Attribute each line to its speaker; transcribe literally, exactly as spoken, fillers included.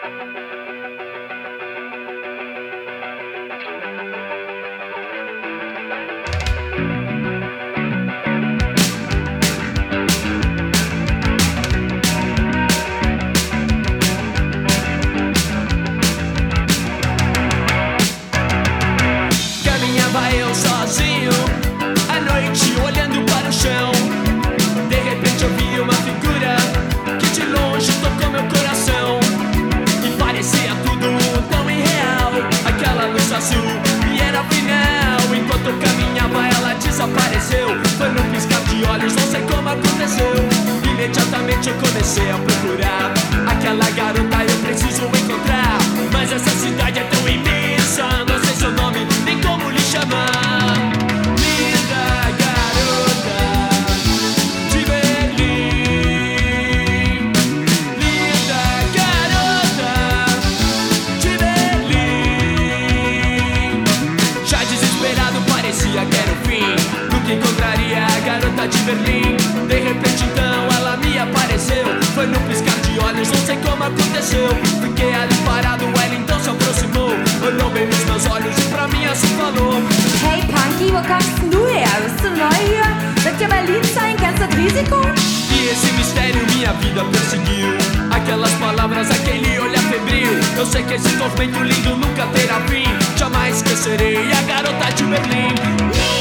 Speaker 1: Caminhava eu sozinho à noite, olhando para o chão. De repente eu vi uma figura que de longe tocou meu coração. E parecia tudo tão irreal, aquela luz azul e era final. Enquanto eu caminhava ela desapareceu. Foi num piscar de olhos, não sei como aconteceu. Imediatamente eu comecei a procurar aquela garota, eu preciso encontrar. Mas essa cidade é tão imensa, não sei seu nome, nem como lhe chamar. Linda garota de Berlim, linda garota de Berlim. Já desesperado parecia que era o fim, nunca encontraria a garota de Berlim. De repente então ela me apareceu. Foi num piscar de olhos, não sei como aconteceu. Fiquei ali parado, ela então se aproximou. Olhou bem nos meus olhos e pra mim assim falou:
Speaker 2: Hey Punky, wo kommst denn du her? Bist du neu hier? Wird dir Berlin sein? Kennst du das Risiko?
Speaker 1: E esse mistério minha vida perseguiu. Aquelas palavras, aquele olhar febril. Eu sei que esse tormento lindo nunca terá fim. Jamais esquecerei a garota de Berlim.